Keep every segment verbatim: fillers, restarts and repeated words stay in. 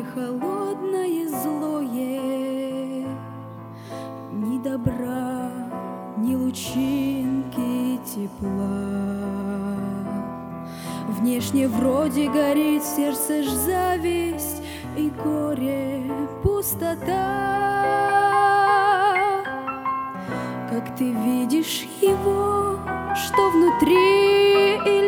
море холодное, злое, ни добра, ни лучинки тепла. Внешне вроде горит, в сердце ж зависть и горе, пустота. Как ты видишь его, что внутри или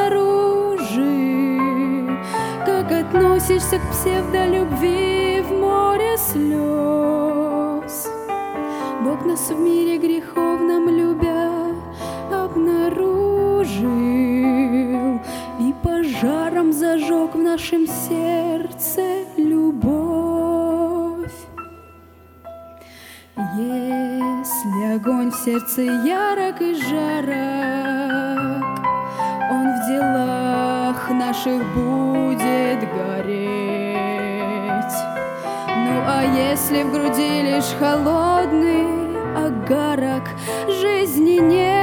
снаружи? Как относишься к псевдолюбви в море слез? Бог нас в мире греховном любя обнаружил и пожаром зажег в нашем сердце любовь. Если огонь в сердце ярок и жарок, он в делах наших будет гореть. Ну а если в груди лишь холодный огарок, жизни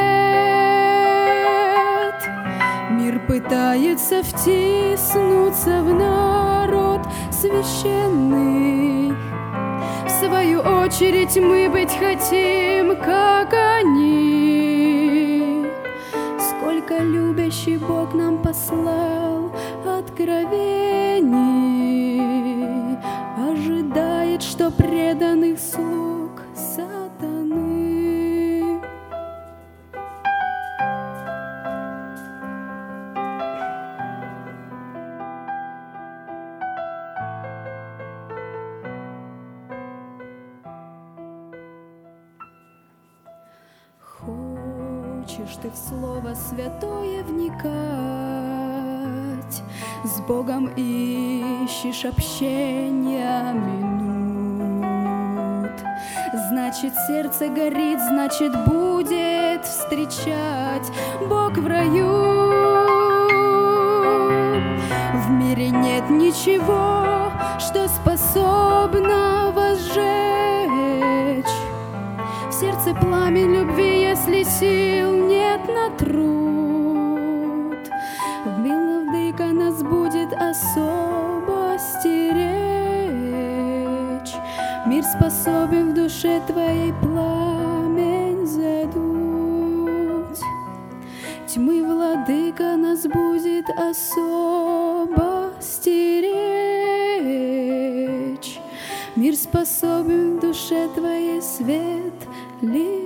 нет. Мир пытается втиснуться в народ священный. В свою очередь мы быть хотим, как они. Сколько любящий Бог нам послал откровений, ожидает, что преданных слуг сатаны. Хочешь ты в Слово Святое вникать, с Богом ищешь общения минут. Значит, сердце горит, значит, будет встречать Бог в раю. В мире нет ничего, что способно возжечь в сердце пламя любви, если сил нет на труд. В миловдыка нас будет особо стеречь. Мир способен в душе твоей пламень задуть. Тьмы владыка нас будет особо стеречь. Мир способен в душе твоей свет лить.